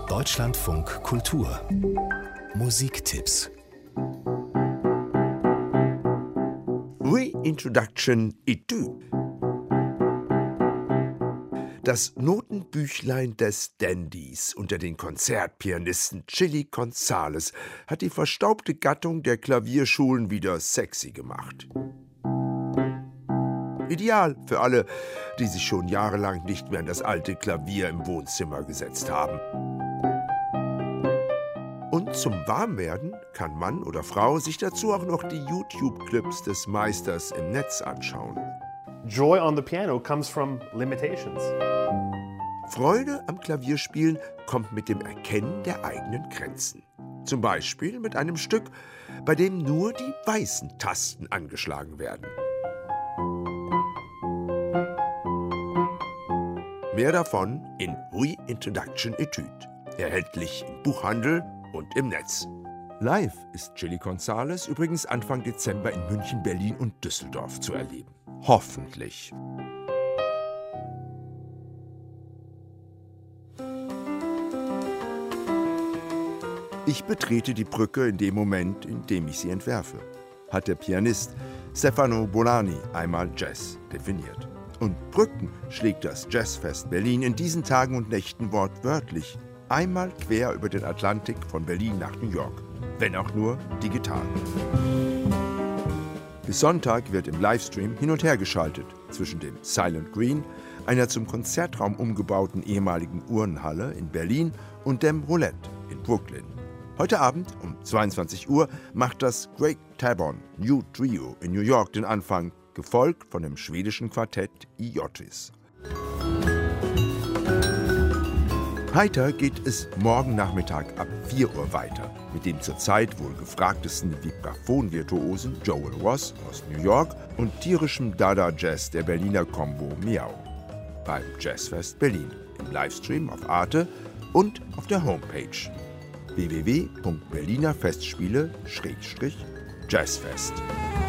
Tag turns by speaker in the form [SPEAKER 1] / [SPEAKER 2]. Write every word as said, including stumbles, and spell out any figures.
[SPEAKER 1] Deutschlandfunk Kultur Musiktipps.
[SPEAKER 2] Reintroduction Etüde. Das Notenbüchlein des Dandys unter den Konzertpianisten Chili Gonzales hat die verstaubte Gattung der Klavierschulen wieder sexy gemacht. Ideal für alle, die sich schon jahrelang nicht mehr an das alte Klavier im Wohnzimmer gesetzt haben. Und zum Warmwerden kann Mann oder Frau sich dazu auch noch die YouTube-Clips des Meisters im Netz anschauen.
[SPEAKER 3] Joy on the piano comes from limitations.
[SPEAKER 2] Freude am Klavierspielen kommt mit dem Erkennen der eigenen Grenzen. Zum Beispiel mit einem Stück, bei dem nur die weißen Tasten angeschlagen werden. Mehr davon in Reintroduction Etüde, erhältlich im Buchhandel und im Netz. Live ist Chili Gonzales übrigens Anfang Dezember in München, Berlin und Düsseldorf zu erleben. Hoffentlich. Ich betrete die Brücke in dem Moment, in dem ich sie entwerfe, hat der Pianist Stefano Bolani einmal Jazz definiert. Und Brücken schlägt das Jazzfest Berlin in diesen Tagen und Nächten wortwörtlich einmal quer über den Atlantik von Berlin nach New York, wenn auch nur digital. Bis Sonntag wird im Livestream hin und her geschaltet zwischen dem Silent Green, einer zum Konzertraum umgebauten ehemaligen Urnhalle in Berlin, und dem Roulette in Brooklyn. Heute Abend um zweiundzwanzig Uhr macht das Great Tabon New Trio in New York den Anfang, gefolgt von dem schwedischen Quartett Iotis. Heiter geht es morgen Nachmittag ab vier Uhr weiter mit dem zurzeit wohl gefragtesten Vibraphon-Virtuosen Joel Ross aus New York und tierischem Dada-Jazz der Berliner Combo Miau. Beim Jazzfest Berlin im Livestream auf Arte und auf der Homepage w w w punkt berliner festspiele Jazzfest.